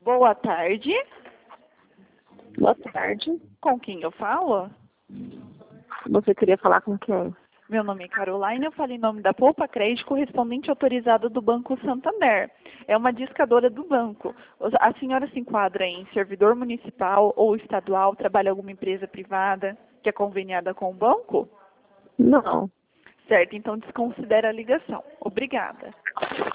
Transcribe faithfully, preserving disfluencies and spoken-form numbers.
Boa tarde. Boa tarde. Com quem eu falo? Você queria falar com quem? Meu nome é Caroline, eu falo em nome da Poupa Crédito, correspondente autorizado do Banco Santander. É uma discadora do banco. A senhora se enquadra em servidor municipal ou estadual, trabalha em alguma empresa privada que é conveniada com o banco? Não. Certo, então desconsidera a ligação. Obrigada.